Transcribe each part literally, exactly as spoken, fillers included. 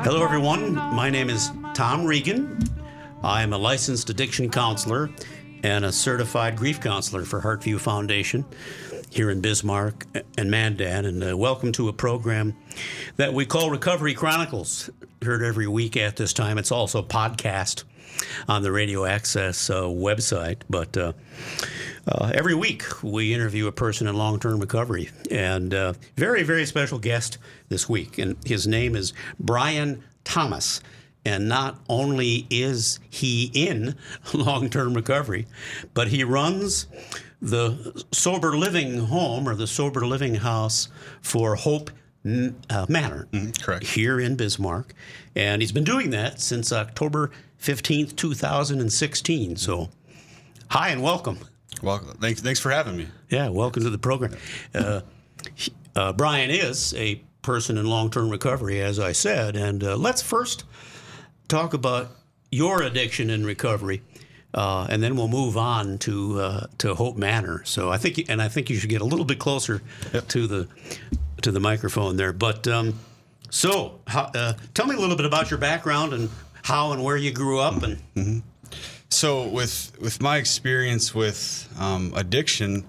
Hello, everyone. My name is Tom Regan. I am a licensed addiction counselor and a certified grief counselor for Heartview Foundation here in Bismarck and Mandan. And uh, welcome to a program that we call Recovery Chronicles. Heard every week at this time. It's also a podcast on the Radio Access uh, website. But uh, uh, every week we interview a person in long-term recovery. And uh, very, very special guest this week. And his name is Brian Thomas. And not only is he in long-term recovery, but he runs the sober living home or the sober living house for Hope uh, Manor Mm, correct. here in Bismarck. And he's been doing that since October fifteenth, two thousand sixteen. So hi and welcome. Well, thanks, thanks for having me. Yeah, welcome to the program. Uh, he- uh, Brian is a person in long-term recovery, as I said. And uh, let's first talk about your addiction and recovery, uh, and then we'll move on to uh, to Hope Manor. So I think, and I think you should get a little bit closer Yep. to the to the microphone there. But um, so, how, uh, tell me a little bit about your background and how and where you grew up. And So, with with my experience with um, addiction,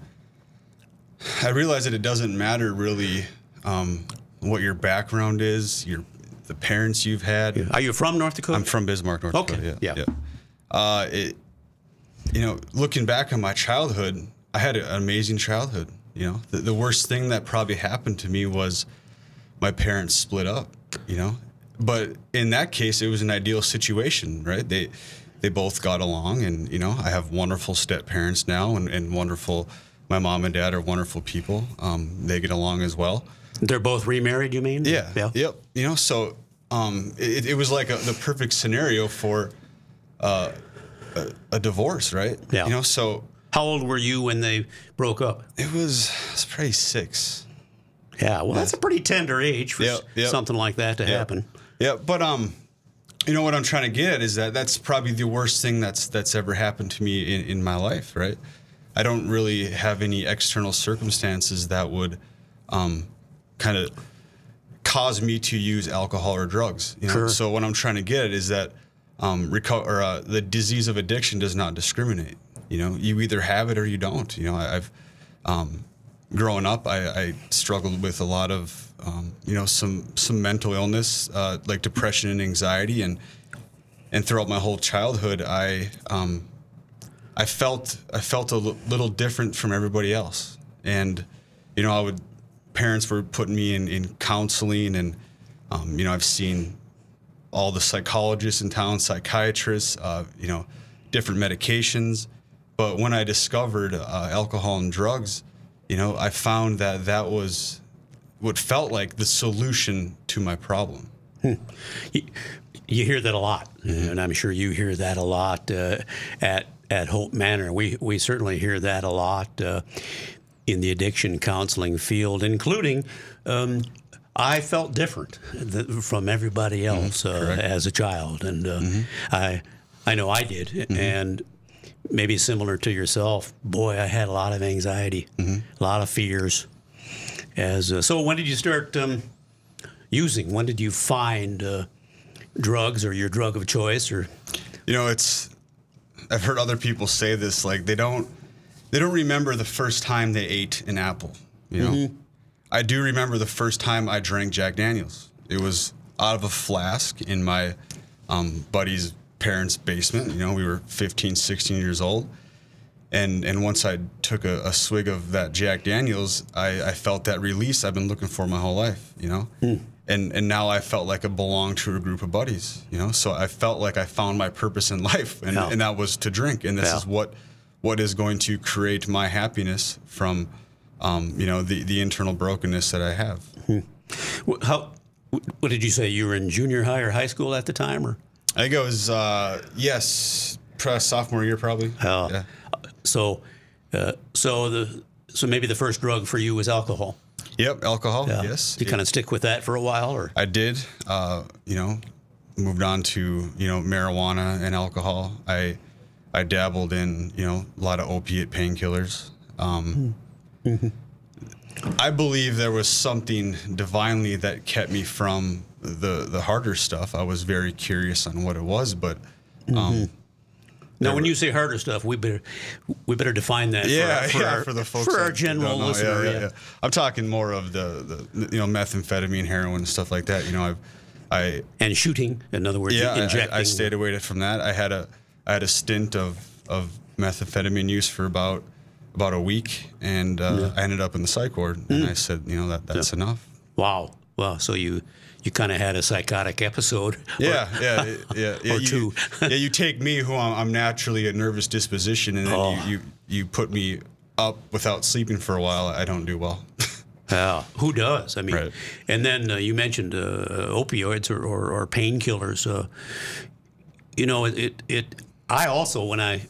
I realized that it doesn't matter really um, what your background is, your the parents you've had. are you from North Dakota? I'm from Bismarck, North Okay, Dakota. yeah. yeah. Uh, it, you know, looking back on my childhood, I had an amazing childhood. You know, the, the worst thing that probably happened to me was my parents split up. You know, but in that case, it was an ideal situation, right? They they both got along, and you know, I have wonderful step parents now, and, and wonderful. My mom and dad are wonderful people. Um, they get along as well. They're both remarried, you mean? Yeah. Yeah. Yep. You know, so um, it, it was like a, the perfect scenario for uh, a, a divorce, right? Yeah. You know, so How old were you when they broke up? it was, it was probably six. Yeah, well, that's a pretty tender age for Yep, s- yep. something like that to happen. Yeah. But um, you know what I'm trying to get at is that that's probably the worst thing that's that's ever happened to me in, in my life, right? I don't really have any external circumstances that would um, kind of cause me to use alcohol or drugs. You know? Sure. So what I'm trying to get at is that um, reco- or, uh, the disease of addiction does not discriminate. You know, you either have it or you don't. You know, I, I've um, growing up, I, I struggled with a lot of um, you know some some mental illness uh, like depression and anxiety, and and throughout my whole childhood, I um, I felt I felt a l- little different from everybody else, and you know I would parents were putting me in, in counseling, and um, you know I've seen all the psychologists in town, psychiatrists, uh, you know, different medications, but when I discovered uh, alcohol and drugs, you know I found that that was what felt like the solution to my problem. You, you hear that a lot, and I'm sure you hear that a lot uh, at at Hope Manor. We we certainly hear that a lot uh, in the addiction counseling field, including. Um, I felt different th- from everybody else uh, correct. as a child, and uh, I I know I did, and maybe similar to yourself. Boy, I had a lot of anxiety, a lot of fears. As uh, so, when did you start um, using? When did you find uh, drugs or your drug of choice? Or You know, it's I've heard other people say this, like they don't they don't remember the first time they ate an apple. You know, I do remember the first time I drank Jack Daniels. It was out of a flask in my um, buddy's parents' basement. You know, we were fifteen, sixteen years old. And and once I took a, a swig of that Jack Daniels, I, I felt that release I've been looking for my whole life, you know? And and now I felt like I belonged to a group of buddies, you know? So I felt like I found my purpose in life, and, Yeah. and that was to drink. And this Yeah. is what what is going to create my happiness from, um, you know, the, the internal brokenness that I have. wh- how? wh- What did you say? You were in junior high or high school at the time, or I think it was, uh, yes, pro- sophomore year probably. Oh. Yeah. so? Uh, so the so maybe the first drug for you was alcohol. Yep, alcohol, Yeah. yes. Did you kind of stick with that for a while, or I did, uh, you know, moved on to, you know, marijuana and alcohol. I I dabbled in, you know, a lot of opiate painkillers. Um, I believe there was something divinely that kept me from the the harder stuff, I was very curious on what it was. But um, mm-hmm. now, when you say harder stuff, we better we better define that. Yeah, for, for yeah, our, for the folks for our that general don't know. listener. Yeah, Yeah, yeah, yeah. I'm talking more of the, the you know methamphetamine, heroin, stuff like that. You know, I've I and shooting. In other words, yeah, injecting. I, I stayed away from that. I had a I had a stint of of methamphetamine use for about about a week, and uh, yeah. I ended up in the psych ward. And mm. I said, you know, that that's yeah. enough. Wow. Wow. So you you kind of had a psychotic episode. Yeah, or, yeah, yeah, yeah. Or you, two. yeah, you take me, who I'm, I'm naturally a nervous disposition, and then oh. you, you you put me up without sleeping for a while. I don't do well. Yeah, who does? I mean, right. And then uh, you mentioned uh, opioids or, or, or painkillers. Uh, you know, it, it it. I also, when I,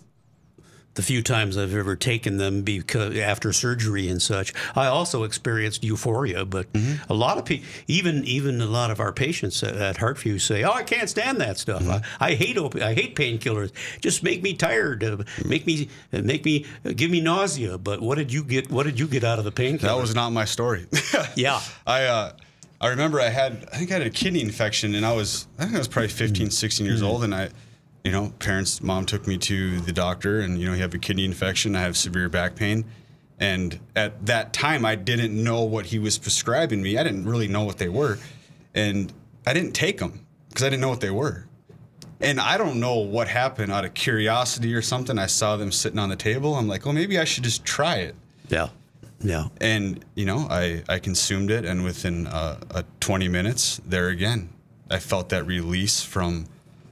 the few times I've ever taken them because after surgery and such, I also experienced euphoria. But mm-hmm. a lot of people, even even a lot of our patients at, at Heartview say, "Oh, I can't stand that stuff. Mm-hmm. I, I hate opi- I hate painkillers. Just make me tired. Uh, make me make me uh, give me nausea." But what did you get? What did you get out of the painkiller? That was not my story. Yeah, I uh, I remember I had I think I had a kidney infection, and I was I think I was probably fifteen, sixteen years mm-hmm. old, and I. You know, parents, mom took me to the doctor, and, you know, you have a kidney infection. I have severe back pain. And at that time, I didn't know what he was prescribing me. I didn't really know what they were. And I didn't take them because I didn't know what they were. And I don't know what happened out of curiosity or something. I saw them sitting on the table. I'm like, well, maybe I should just try it. Yeah. Yeah. And, you know, I, I consumed it. And within uh, uh, twenty minutes, there again, I felt that release from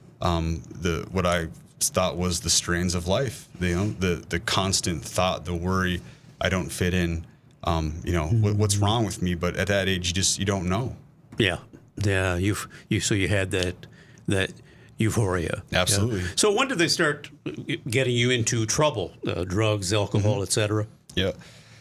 Um, the what I thought was the strains of life, you know, the the constant thought, the worry, I don't fit in, um, you know, what, what's wrong with me? But at that age, you just you don't know. Yeah, yeah. You you so you had that that euphoria. Absolutely. Yeah. So when did they start getting you into trouble? Uh, drugs, alcohol, mm-hmm. et cetera. Yeah.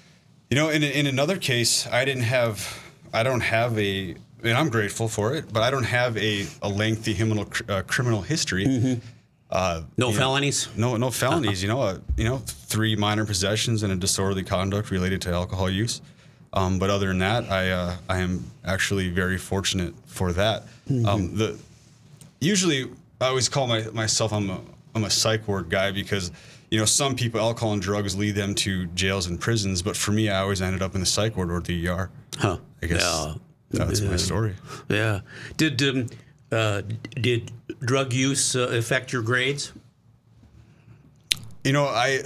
You know, in in another case, I didn't have, I don't have a. And I'm grateful for it, but I don't have a, a lengthy criminal uh, criminal history. Mm-hmm. Uh, no felonies. Know, no, no felonies. you know, uh, you know, three minor possessions and a disorderly conduct related to alcohol use. Um, but other than that, I uh, I am actually very fortunate for that. Mm-hmm. Um, the usually I always call my, myself I'm a I'm a psych ward guy because you know some people alcohol and drugs lead them to jails and prisons, but for me I always ended up in the psych ward or the E R. Huh. I guess. Yeah. That's my story. Yeah. Did um, uh, did drug use uh, affect your grades? You know, I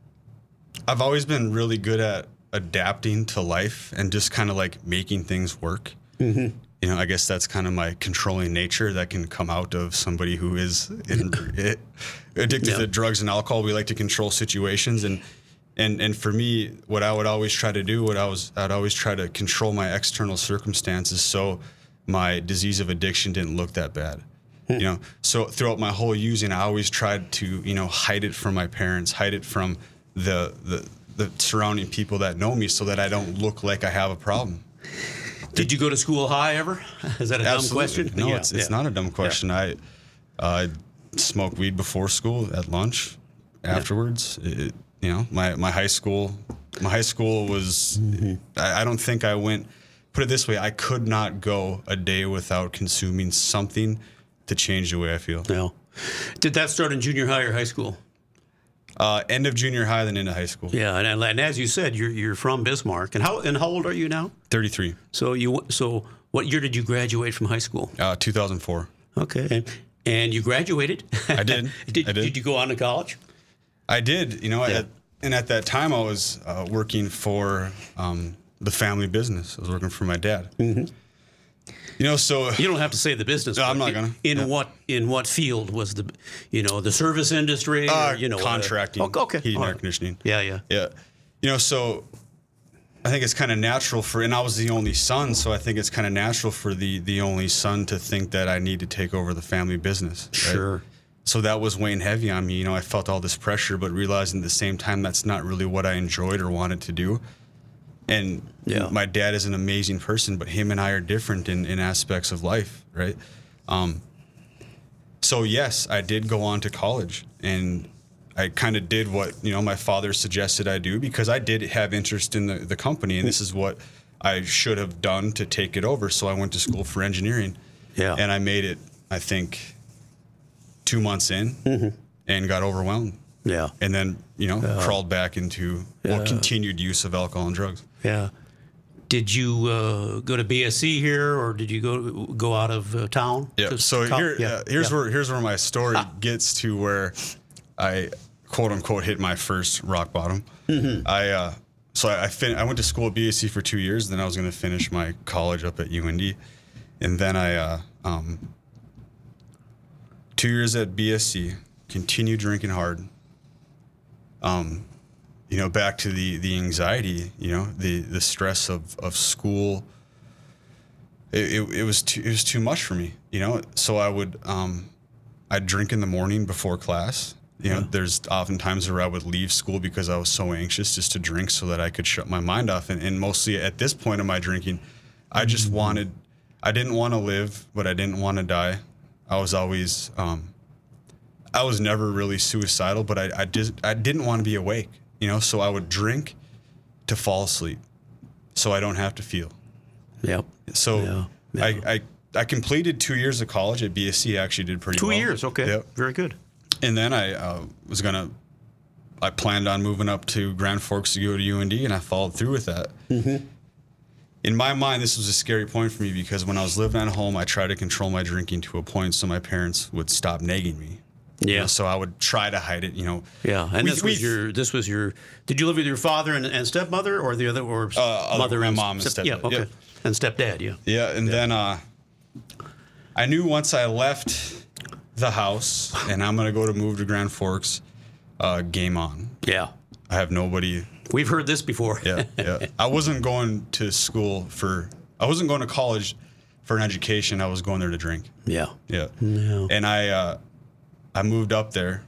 I've always been really good at adapting to life and just kind of like making things work. Mm-hmm. You know, I guess that's kind of my controlling nature that can come out of somebody who is in, it, addicted yeah. to drugs and alcohol. We like to control situations and. And and for me, what I would always try to do, what I was, I'd always try to control my external circumstances so my disease of addiction didn't look that bad. Hmm. You know, so throughout my whole using, I always tried to, you know, hide it from my parents, hide it from the the, the surrounding people that know me so that I don't look like I have a problem. Did you go to school high ever? Is that a Absolutely. dumb question? No, yeah, it's it's yeah. not a dumb question. Yeah. I uh, smoked weed before school, at lunch, afterwards. Yeah. It, You know, my, my high school, my high school was, mm-hmm. I, I don't think I went, put it this way, I could not go a day without consuming something to change the way I feel. No. Did that start in junior high or high school? Uh, end of junior high, then into high school. Yeah, and, and as you said, you're you're from Bismarck. And how and how old are you now? thirty-three. So you so what year did you graduate from high school? Uh, two thousand four. Okay. And, and you graduated? I did. did, I did. Did you go on to college? I did, you know, yeah. at, and at that time I was uh, working for um, the family business. I was working for my dad. Mm-hmm. You know, so you don't have to say the business. No, I'm not gonna. In yeah. what in what field was the, you know, the service industry? Uh, or, you know, contracting. Uh, okay, heating, right. air conditioning. Yeah, yeah, yeah. You know, so I think it's kind of natural for, and I was the only son, so I think it's kind of natural for the the only son to think that I need to take over the family business. Right? Sure. So that was weighing heavy on me. You know, I felt all this pressure, but realizing at the same time that's not really what I enjoyed or wanted to do. And yeah. my dad is an amazing person, but him and I are different in, in aspects of life, right? Um, so yes, I did go on to college, and I kind of did what, you know, my father suggested I do because I did have interest in the, the company, and this is what I should have done to take it over. So I went to school for engineering. Yeah. And I made it, I think, two months in Mm-hmm. and got overwhelmed. Yeah. And then, you know, crawled back into Yeah. or continued use of alcohol and drugs. Yeah. Did you uh, go to B S C here, or did you go go out of uh, town? Yeah. to So co- here, yeah. uh, here's yeah. where here's where my story gets to where I quote unquote hit my first rock bottom. Mm-hmm. I uh, so I I, fin- I went to school at B S C for two years. Then I was going to finish my college up at U N D, and then I uh, um, two years at B S C, continued drinking hard. Um, you know, back to the the anxiety, you know, the the stress of of school. It, it, it was too it was too much for me, you know. So I would um, I'd drink in the morning before class. You know, Yeah. there's often times where I would leave school because I was so anxious just to drink so that I could shut my mind off. And, and mostly at this point of my drinking, I just wanted, I didn't want to live, but I didn't want to die. I was always, um, I was never really suicidal, but I, I just, I didn't want to be awake, you know, so I would drink to fall asleep so I don't have to feel. Yep. So Yeah, yeah. I, I, I completed two years of college at B S C. Actually did pretty Two well. years. Okay. Yep. Very good. And then I uh, was gonna, I planned on moving up to Grand Forks to go to U N D, and I followed through with that. Mm-hmm. In my mind, this was a scary point for me because when I was living at home, I tried to control my drinking to a point so my parents would stop nagging me. You Yeah. know, so I would try to hide it. You know. Yeah. And We- this was we- your. This was your. Did you live with your father and, and stepmother, or the other, or Uh, other- mother my and mom and step- stepdad, Yeah. Okay. yep. And stepdad. Yeah. Yeah, and then uh, I knew once I left the house and I'm gonna go to move to Grand Forks, uh, game on. Yeah. I have nobody. We've heard this before. Yeah, yeah. I wasn't going to school for. I wasn't going to college for an education. I was going there to drink. Yeah. Yeah. Yeah. And I, uh, I moved up there,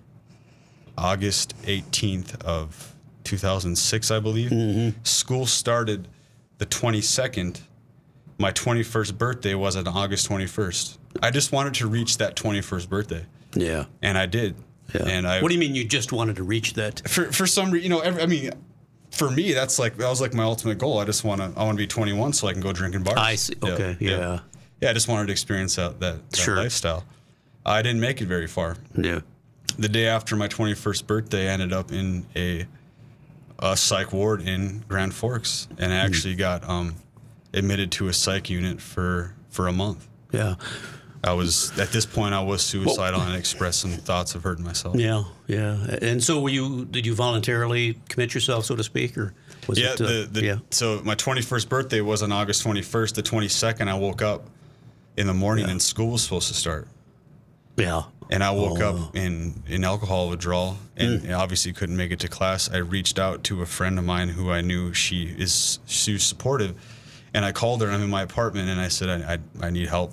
August eighteenth of two thousand six, I believe. Mm-hmm. School started the twenty-second. My twenty-first birthday was on August twenty-first. I just wanted to reach that twenty-first birthday, Yeah. and I did. Yeah. And I, What do you mean you just wanted to reach that? for for some reason, you know, every, I mean, for me, that's like that was like my ultimate goal. I just want to I want to be twenty-one so I can go drink in bars. I see. Okay. Yeah. Yeah, I just wanted to experience that that, that Sure. lifestyle. I didn't make it very far. Yeah. The day after my twenty-first birthday, I ended up in a a psych ward in Grand Forks, and I Hmm. actually got um, admitted to a psych unit for for a month. Yeah. I was at this point I was suicidal and expressed some thoughts of hurting myself. Yeah. Yeah. And so, were you? Did you voluntarily commit yourself, so to speak, or was Yeah, it? uh, the, the yeah. so my twenty-first birthday was on August twenty-first. The twenty-second, I woke up in the morning Yeah. and school was supposed to start. Yeah. And I woke Oh. up in, in alcohol withdrawal and Mm. obviously couldn't make it to class. I reached out to a friend of mine who I knew she is she's supportive, and I called her. And I'm in my apartment, and I said I I, I need help.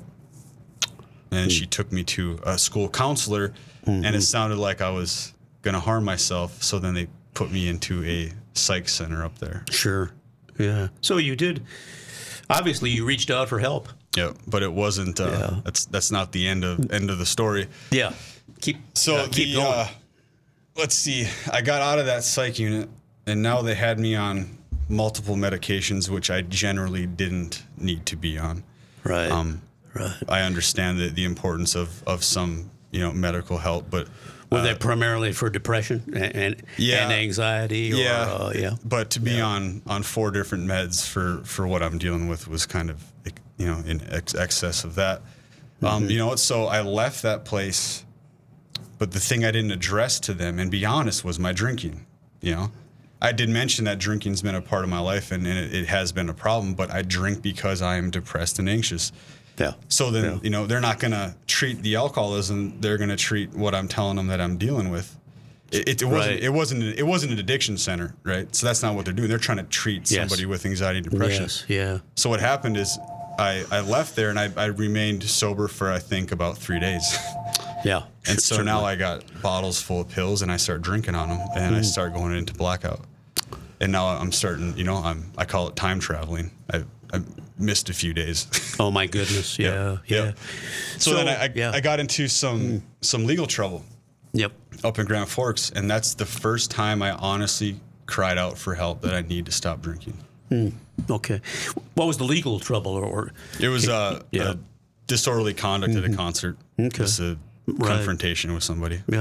And she took me to a school counselor, and it sounded like I was gonna harm myself. So then they put me into a psych center up there. Sure. Yeah. So you did. Obviously, you reached out for help. Yeah, but it wasn't. Uh, Yeah. That's that's not the end of end of the story. Yeah. Keep. So uh, keep the, going. uh, let's see. I got out of that psych unit, and now they had me on multiple medications, which I generally didn't need to be on. right. Um, right. I understand the, the importance of, of some you know medical help, but Were uh, they primarily for depression and and, Yeah. and anxiety? Or, yeah, Uh, yeah. But to be on on four different meds for for what I'm dealing with was kind of you know in ex- excess of that. Um, Mm-hmm. you know, so I left that place, but the thing I didn't address to them and be honest was my drinking. You know, I did mention that drinking's been a part of my life and, and it, it has been a problem, but I drink because I am depressed and anxious. Yeah. So then, Yeah. you know, they're not going to treat the alcoholism. They're going to treat what I'm telling them that I'm dealing with. It, it, it wasn't. Right. It wasn't. It wasn't an addiction center, right? So that's not what they're doing. They're trying to treat Yes. somebody with anxiety and depression. Yes. Yeah. So what happened is, I, I left there and I, I remained sober for I think about three days. Yeah. And so now I got bottles full of pills and I start drinking on them and Mm. I start going into blackout. And now I'm starting. You know, I'm. I call it time traveling. I I missed a few days. Oh my goodness. Yeah. Yeah, Yeah. yeah. So, then I, I, yeah. I got into some some legal trouble Yep. up in Grand Forks, and that's the first time I honestly cried out for help that I need to stop drinking. Okay. What was the legal trouble, or? or It was uh, Yeah. a disorderly conduct mm-hmm. at a concert. Okay. Just a right. confrontation with somebody. Yeah.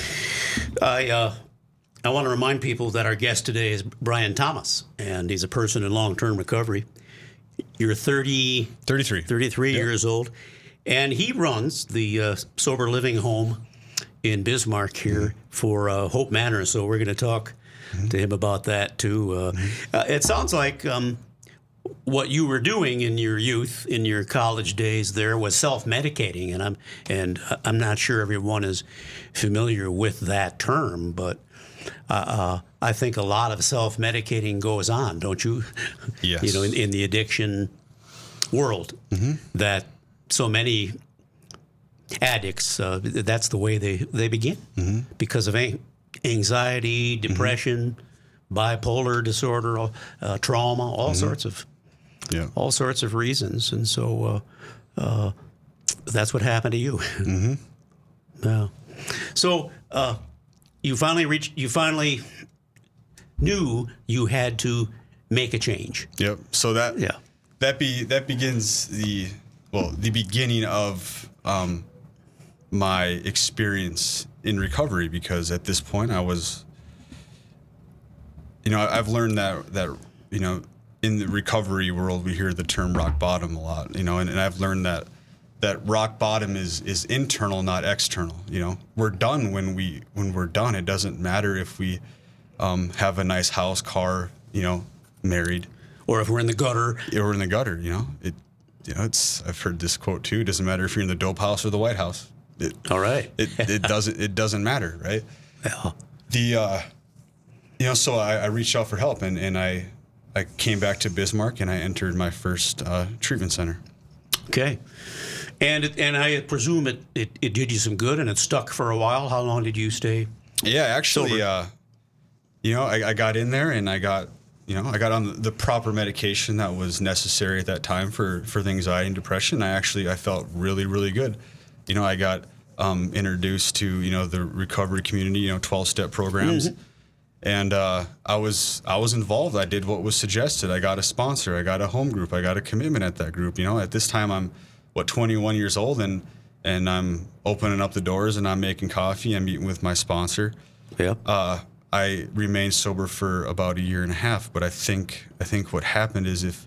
I uh, I want to remind people that our guest today is Brian Thomas, and he's a person in long-term recovery. You're thirty, thirty-three, thirty-three yep. years old, and he runs the uh, sober living home in Bismarck here mm-hmm. for uh, Hope Manor. So we're going to talk mm-hmm. to him about that too. Uh, mm-hmm. uh, it sounds like um, what you were doing in your youth, in your college days, there was self-medicating, and I'm and I'm not sure everyone is familiar with that term, but uh, uh, I think a lot of self-medicating goes on, don't you? Yes. You know, in, in the addiction world, mm-hmm. that so many addicts, uh, that's the way they, they begin mm-hmm. because of anxiety, depression, mm-hmm. bipolar disorder, uh, trauma, all mm-hmm. sorts of yeah. all sorts of reasons. And so uh, uh, that's what happened to you. Mm-hmm. Yeah. So uh, you finally reached, you finally knew you had to make a change. Yep. So that yeah. that be that begins the well the beginning of um, my experience in recovery, because at this point I was, you know, I've learned that that you know in the recovery world we hear the term rock bottom a lot, you know, and, and I've learned that that rock bottom is is internal, not external. You know, we're done when we when we're done. It doesn't matter if we um, have a nice house, car, you know, married, or if we're in the gutter. Or we're in the gutter. You know, it. You know, it's. I've heard this quote too. It doesn't matter if you're in the dope house or the White House. It, All right. it it doesn't it doesn't matter, right? Yeah. The uh, you know, so I, I reached out for help, and, and I I came back to Bismarck, and I entered my first uh, treatment center. Okay. And it, and I presume it, it, it did you some good, and it stuck for a while. How long did you stay? Yeah, actually, uh, you know, I, I got in there, and I got, you know, I got on the proper medication that was necessary at that time for, for the anxiety and depression. I actually, I felt really, really good. You know, I got um, introduced to, you know, the recovery community, you know, twelve-step programs. Mm-hmm. And uh, I was I was involved. I did what was suggested. I got a sponsor. I got a home group. I got a commitment at that group. You know, at this time, I'm, what, twenty-one years old, and and I'm opening up the doors, and I'm making coffee. I'm meeting with my sponsor. Yeah. Uh, I remained sober for about a year and a half, but I think I think what happened is if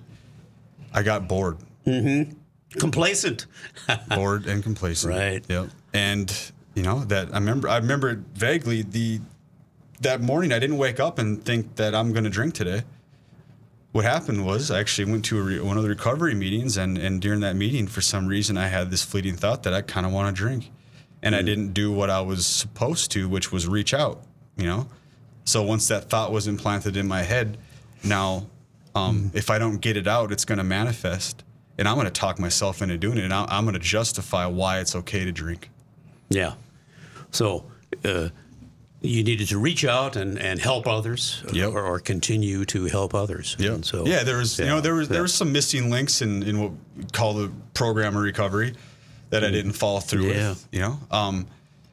I got bored. Mm-hmm. Complacent. Bored and complacent. Right. Yep. And you know that I remember I remember vaguely the that morning I didn't wake up and think that I'm going to drink today. What happened was I actually went to a re- one of the recovery meetings, and, and during that meeting, for some reason, I had this fleeting thought that I kind of want to drink. And mm. I didn't do what I was supposed to, which was reach out, you know? So once that thought was implanted in my head, now um, mm. if I don't get it out, it's going to manifest. And I'm going to talk myself into doing it, and I'm, I'm going to justify why it's okay to drink. Yeah. So uh, you needed to reach out and, and help others, yep. or, or continue to help others. Yeah. So yeah, there was yeah, you know there was yeah. there was some missing links in, in what we call the program of recovery that I didn't follow through yeah. with. You know, um,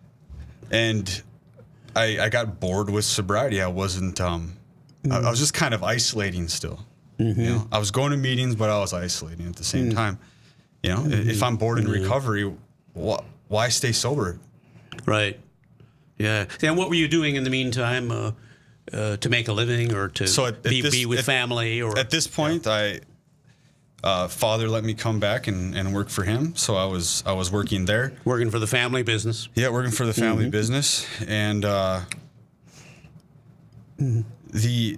and I I got bored with sobriety. I wasn't. Um, mm. I, I was just kind of isolating still. Mm-hmm. You know, I was going to meetings, but I was isolating at the same mm. time. You know, mm-hmm. if I'm bored in mm-hmm. recovery, wh- why stay sober? Right. Yeah. And what were you doing in the meantime uh, uh, to make a living, or to so at, at be, this, be with at, family? Or at this point, yeah. I uh, father let me come back and, and work for him. So I was I was working there, working for the family business. Yeah, working for the family mm-hmm. business, and uh, mm-hmm. the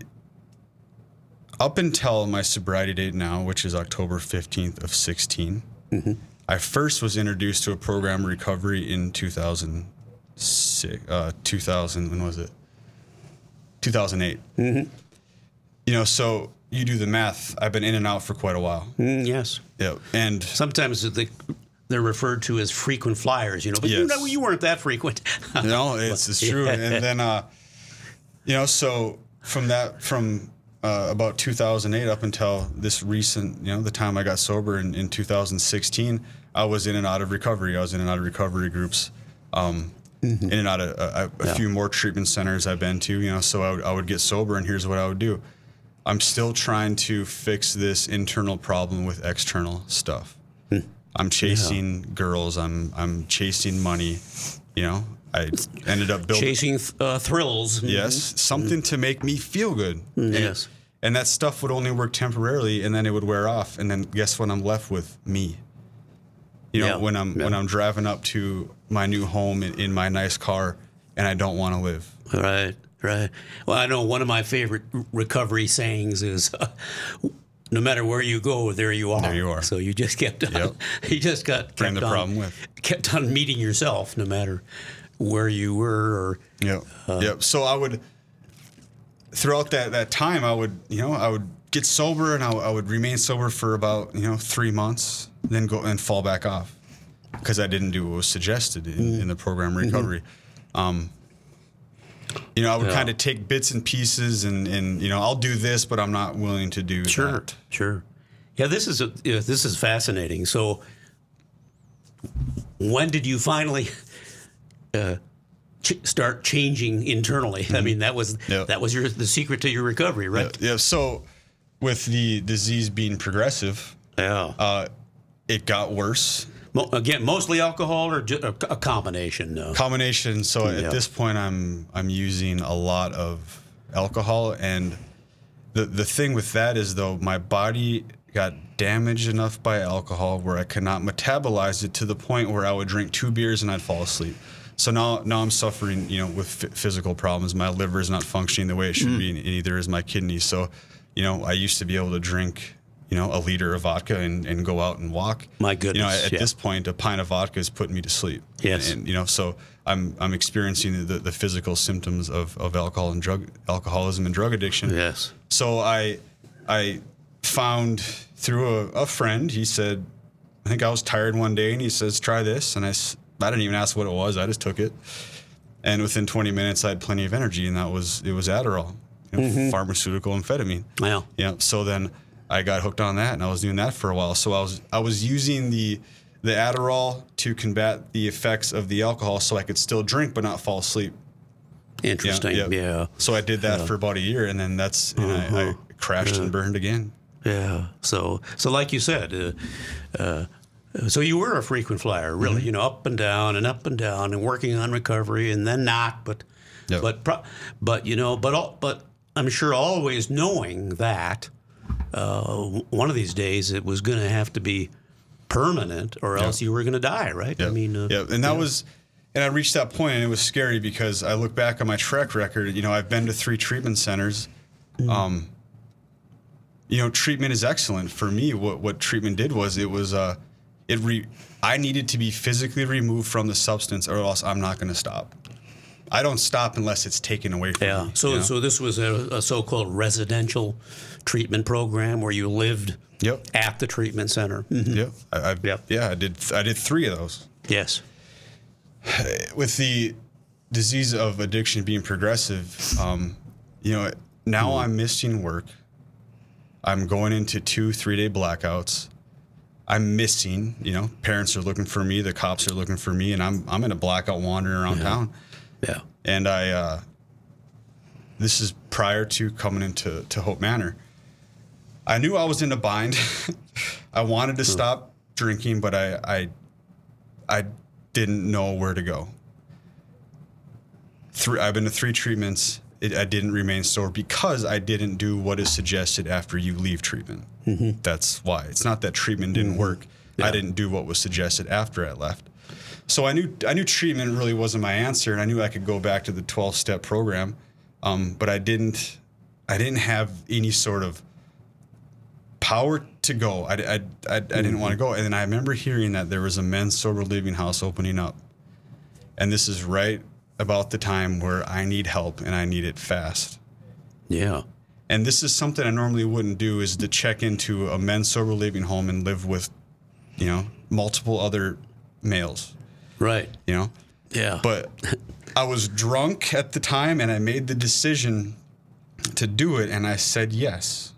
up until my sobriety date now, which is October fifteenth of sixteen, mm-hmm. I first was introduced to a program of recovery in two thousand six, uh, two thousand, when was it? two thousand eight. Mm-hmm. You know, so you do the math. I've been in and out for quite a while. Mm, yes. Yeah, and sometimes they, they're referred to as frequent flyers, you know, but yes. you, know, you weren't that frequent. No, it's, it's true. Yeah. And then, uh, you know, so from that, from uh, about two thousand eight up until this recent, you know, the time I got sober in, in two thousand sixteen, I was in and out of recovery. I was in and out of recovery groups. Um, Mm-hmm. In and out of a, a, a yeah. few more treatment centers I've been to, you know, so I would, I would get sober, and here's what I would do. I'm still trying to fix this internal problem with external stuff. Mm. I'm chasing yeah. girls. I'm I'm chasing money. You know, I ended up building chasing uh, thrills. Yes, mm-hmm. something mm-hmm. to make me feel good. Mm, yes, and, and that stuff would only work temporarily, and then it would wear off. And then guess what? I'm left with me. You know, yeah. when I'm yeah. when I'm driving up to my new home in, in my nice car, and I don't want to live. Right, right. Well, I know one of my favorite recovery sayings is. Uh, No matter where you go, there you are. There you are. So you just kept on. Yep. You just got Bring kept the on, problem with. Kept on meeting yourself, no matter where you were. Or yep. Uh, yep. So I would, throughout that, that time, I would you know I would get sober and I, I would remain sober for about you know three months, then go and fall back off because I didn't do what was suggested in, mm-hmm. in the program recovery. Mm-hmm. Um, You know, I would yeah. kind of take bits and pieces, and, and you know, I'll do this, but I'm not willing to do sure, that. Sure, yeah. This is a, yeah, this is fascinating. So, when did you finally uh, ch- start changing internally? Mm-hmm. I mean, that was yep. that was your the secret to your recovery, right? Yeah. yeah. So, with the disease being progressive, yeah, uh, it got worse. Again, mostly alcohol or ju- a combination? No. Combination. So at yeah. this point, I'm I'm using a lot of alcohol, and the the thing with that is though my body got damaged enough by alcohol where I could not metabolize it to the point where I would drink two beers and I'd fall asleep. So now now I'm suffering, you know, with f- physical problems. My liver is not functioning the way it should mm. be, and neither is my kidneys. So, you know, I used to be able to drink, you know, a liter of vodka and, and go out and walk. My goodness. You know, at yeah. this point, a pint of vodka is putting me to sleep. Yes. And, and you know, so I'm I'm experiencing the, the physical symptoms of, of alcohol and drug alcoholism and drug addiction. Yes. So I I found through a, a friend, he said, I think I was tired one day, and he says, try this. And I, I didn't even ask what it was. I just took it. And within twenty minutes, I had plenty of energy, and that was, it was Adderall, you know, mm-hmm. pharmaceutical amphetamine. Wow. Yeah. So then I got hooked on that, and I was doing that for a while. So I was I was using the the Adderall to combat the effects of the alcohol, so I could still drink but not fall asleep. Interesting. Yeah. yeah. yeah. So I did that yeah. for about a year, and then that's and uh-huh. I, I crashed yeah. and burned again. Yeah. So so like you said, uh, uh, so you were a frequent flyer, really. Mm-hmm. You know, up and down and up and down, and working on recovery, and then not, but yep. but pro- but you know, but all, but I'm sure always knowing that. Uh, one of these days it was going to have to be permanent, or else yep. you were going to die, right? Yep. I mean, uh, yeah, and that yeah. was, and I reached that point, and it was scary because I look back on my track record. You know, I've been to three treatment centers. Mm-hmm. Um, you know, treatment is excellent for me. What what treatment did was it was uh, it re. I needed to be physically removed from the substance, or else I'm not going to stop. I don't stop unless it's taken away from yeah. me. So you know? so this was a, a so-called residential treatment program where you lived yep. at the treatment center. Mm-hmm. Yep. I, I, yep. Yeah, I did. I did three of those. Yes. With the disease of addiction being progressive, um, you know, now mm. I'm missing work. I'm going into two, three-day blackouts. I'm missing. You know, parents are looking for me. The cops are looking for me, and I'm I'm in a blackout wandering around yeah. town. Yeah. And I, uh, this is prior to coming into to Hope Manor. I knew I was in a bind. I wanted to hmm. stop drinking, but I, I, I didn't know where to go. Three, I've been to three treatments. It, I didn't remain sober because I didn't do what is suggested after you leave treatment. Mm-hmm. That's why. It's not that treatment didn't mm-hmm. work. Yeah. I didn't do what was suggested after I left. So I knew I knew treatment really wasn't my answer, and I knew I could go back to the twelve-step program, um, but I didn't. I didn't have any sort of power to go. I, I, I, I didn't mm-hmm. want to go. And then I remember hearing that there was a men's sober living house opening up, and this is right about the time where I need help and I need it fast. Yeah. And this is something I normally wouldn't do, is to check into a men's sober living home and live with, you know, multiple other males. Right. You know? Yeah. But I was drunk at the time, and I made the decision to do it, and I said yes.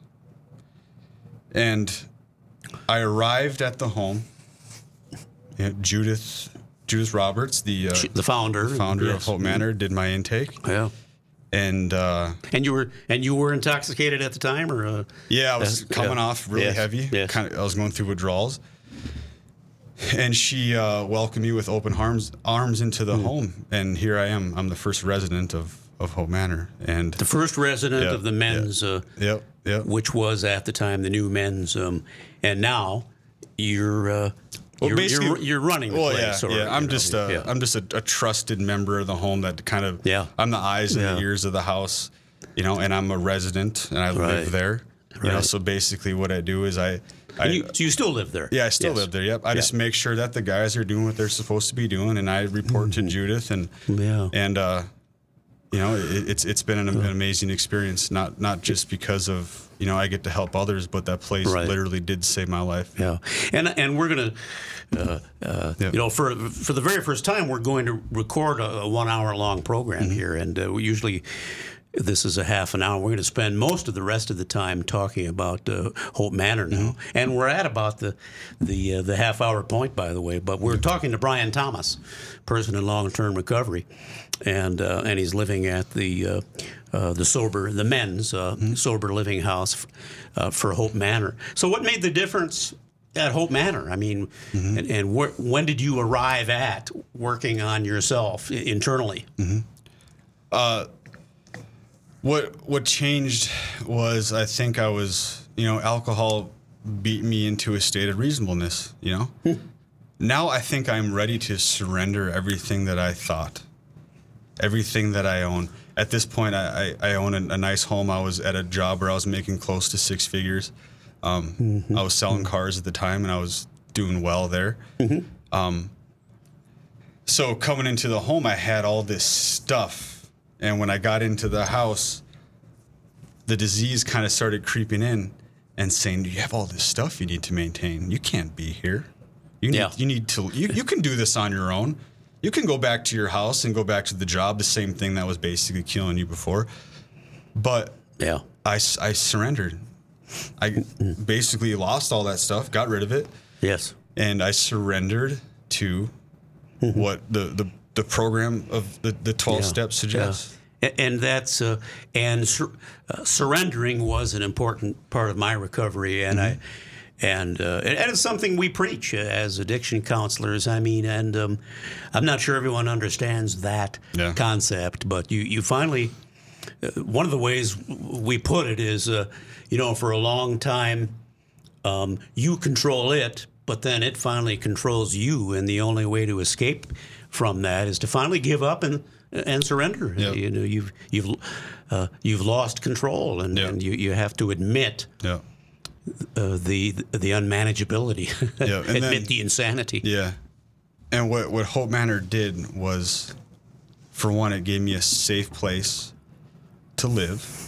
And I arrived at the home. You know, Judith Judith Roberts, the uh, the founder, founder yes. of Hope Manor, did my intake. Yeah. And uh, and you were and you were intoxicated at the time, or uh, yeah, I was uh, coming yeah. off really yes. heavy. Yes. Kind of, I was going through withdrawals. And she uh, welcomed me with open arms arms into the Mm. home, and here I am. I'm the first resident of, of Hope Manor, and The first resident Yep, of the men's, uh, yep, yep. which was at the time the new men's, um, and now you're, uh, Well, you're, basically- you're you're running the Well, place. yeah, or, yeah. I'm you know, just a, yeah. I'm just a, a trusted member of the home that kind of, Yeah. I'm the eyes and Yeah. the ears of the house, you know, and I'm a resident and I Right. live there. You know, Right. so basically what I do is I, I And you, so you still live there? yeah, I still Yes. live there. Yep. I Yeah. just make sure that the guys are doing what they're supposed to be doing, and I report to Judith, and Yeah. and uh, you know, it, it's it's been an, an amazing experience. Not not just because of, you know, I get to help others, but that place Right. literally did save my life. Yeah, and and we're gonna, uh, uh, Yeah. you know, for for the very first time, we're going to record a, a one hour long program here, and uh, we usually. This is a half an hour. We're going to spend most of the rest of the time talking about uh, Hope Manor now, and we're at about the the uh, the half hour point, by the way. But we're talking to Brian Thomas, person in long term recovery, and uh, and he's living at the uh, uh, the sober the men's uh, sober living house uh, for Hope Manor. So, what made the difference at Hope Manor? I mean, and, and wh- when did you arrive at working on yourself i- internally? What what changed was, I think I was, you know, alcohol beat me into a state of reasonableness, you know? Now I think I'm ready to surrender everything that I thought, everything that I own. At this point, I, I, I own a, a nice home. I was at a job where I was making close to six figures. Um, I was selling cars at the time, and I was doing well there. Um, so coming into the home, I had all this stuff. And when I got into the house, the disease kind of started creeping in and saying, you have all this stuff you need to maintain. You can't be here. You need, Yeah. you need to, you, you can do this on your own. You can go back to your house and go back to the job, the same thing that was basically killing you before. But Yeah. I, s- I surrendered. I basically lost all that stuff, got rid of it, Yes. and I surrendered to what the, the, the program of the, the twelve Yeah, steps suggests. yeah. A- And that's uh, and sur- uh, surrendering was an important part of my recovery, and I and uh, and and it's something we preach uh, as addiction counselors. I mean, and um, I'm not sure everyone understands that Yeah. concept, but you you finally uh, one of the ways we put it is, uh, you know, for a long time um, you control it, but then it finally controls you, and the only way to escape from that is to finally give up and and surrender. Yep. You know, you've you've uh, you've lost control, and, Yep. and you, you have to admit Yeah. uh, the the unmanageability, Yeah, and admit then- the insanity. Yeah. And what, what Hope Manor did was, for one, it gave me a safe place to live.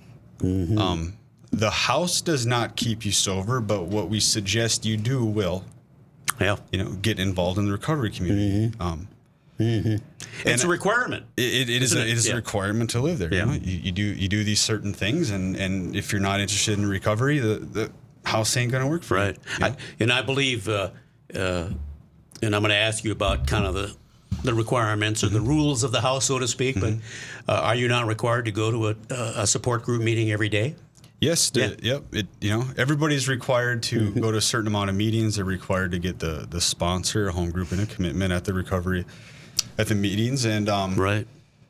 Um, the house does not keep you sober, but what we suggest you do will, Yeah, you know, get involved in the recovery community. Um, it's a requirement. It, it is Isn't a, it? it is Yeah. a requirement to live there. Yeah. You, know? you, you do you do these certain things, and, and if you're not interested in recovery, the, the house ain't going to work for Right. you. you know? I, and I believe, uh, uh, and I'm going to ask you about kind of the, the requirements or the rules of the house, so to speak, but uh, are you not required to go to a, a support group meeting every day? Yes. The, Yeah. Yep. It, you know, everybody's required to go to a certain amount of meetings. They're required to get the the sponsor, a home group, and a commitment at the recovery, at the meetings, and um, Right.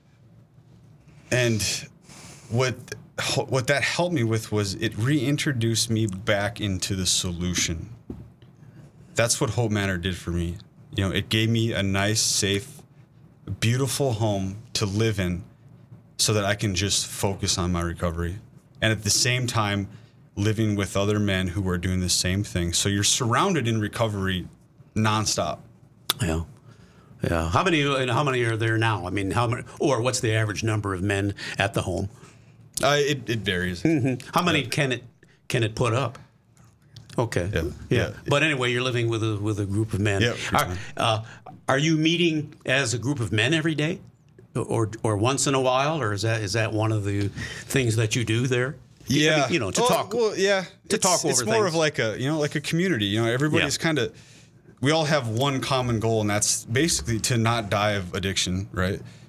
and what what that helped me with was it reintroduced me back into the solution. That's what Hope Manor did for me. You know, it gave me a nice, safe, beautiful home to live in so that I can just focus on my recovery. And at the same time, living with other men who are doing the same thing. So you're surrounded in recovery nonstop. Yeah. Yeah. How many and how many are there now? I mean, how many, or what's the average number of men at the home? Uh, it, it varies. How many can it can it put up? Okay. Yeah. Yeah. Yeah. But anyway, you're living with a with a group of men. Yeah, group of Are, men. uh, are you meeting as a group of men every day, or or once in a while, or is that is that one of the things that you do there? I mean, Yeah, you know, to Well, talk. Well, yeah, to it's, talk It's over more things. of like a you know like a community. You know, everybody's Yeah. kind of. We all have one common goal, and that's basically to not die of addiction, right?